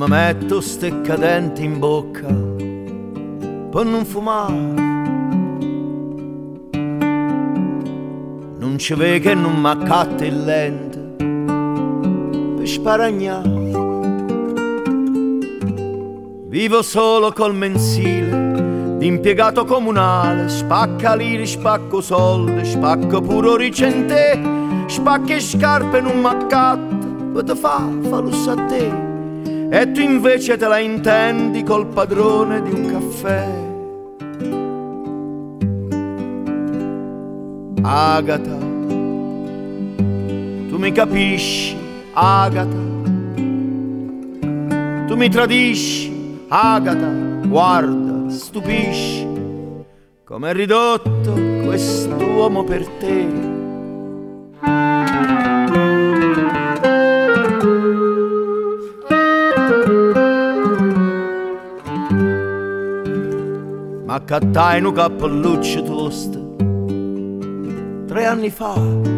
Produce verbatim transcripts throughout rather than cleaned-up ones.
mi metto ste cadenti in bocca per non fumare. Non ci ve che non m'accatta il lente per sparagnare. Vivo solo col mensile di impiegato comunale, spacca lire, spacco soldi, spacco pure ricente, spacca scarpe non m'accatta, ma te fa, fallo a te. E tu invece te la intendi col padrone di un caffè. Agata, tu mi capisci, Agata, tu mi tradisci, Agata, guarda, stupisci come è ridotto quest'uomo per te. M'accattai un cappelluccio tosto tre anni fa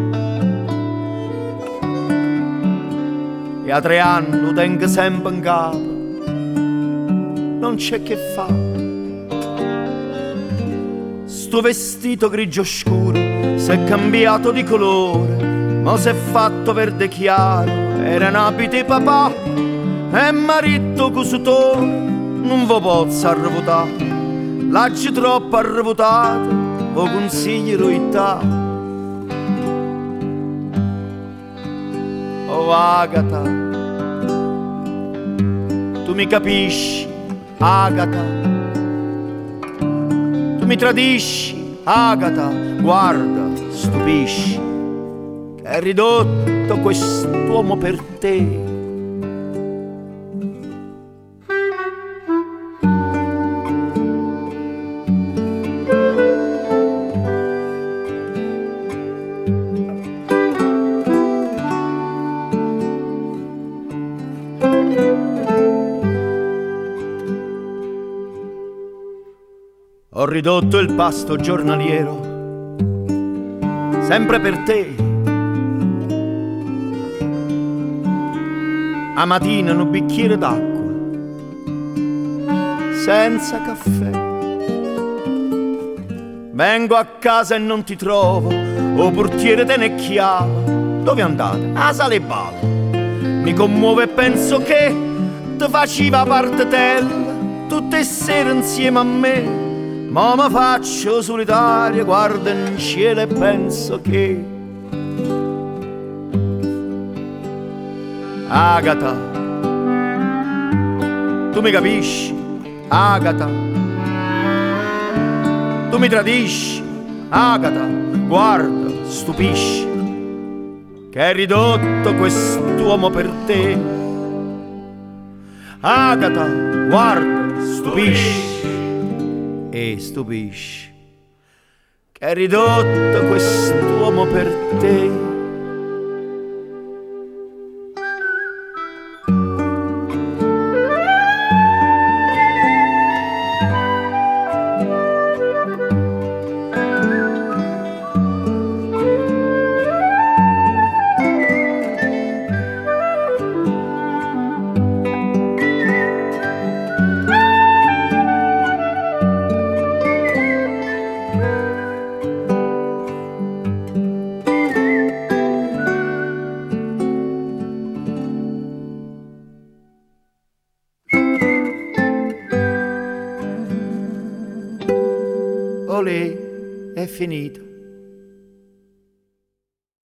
e a tre anni lo tengo sempre in capo, non c'è che fa. Sto vestito grigio scuro s'è cambiato di colore, ma s'è fatto verde chiaro, era un abito papà e marito cusutore, non vo posso arrevotare, l'aggi troppo arrevotato, vo consiglio ità. Oh Agata, tu mi capisci, Agata, tu mi tradisci, Agata, guarda, stupisci che è ridotto quest'uomo per te. Ho ridotto il pasto giornaliero sempre per te. A mattina un bicchiere d'acqua senza caffè. Vengo a casa e non ti trovo, o portiere te ne chiava. Dove andate? A sale e ballo. Mi commuove e penso che te faceva parte tella tutte le sere insieme a me. Ma mi faccio solitario, guardo in cielo e penso che Agata, tu mi capisci, Agata, tu mi tradisci, Agata, guarda, stupisci che è ridotto quest'uomo per te. Agata, guarda, stupisci e stupisci che è ridotto quest'uomo per te. Olè, è finito.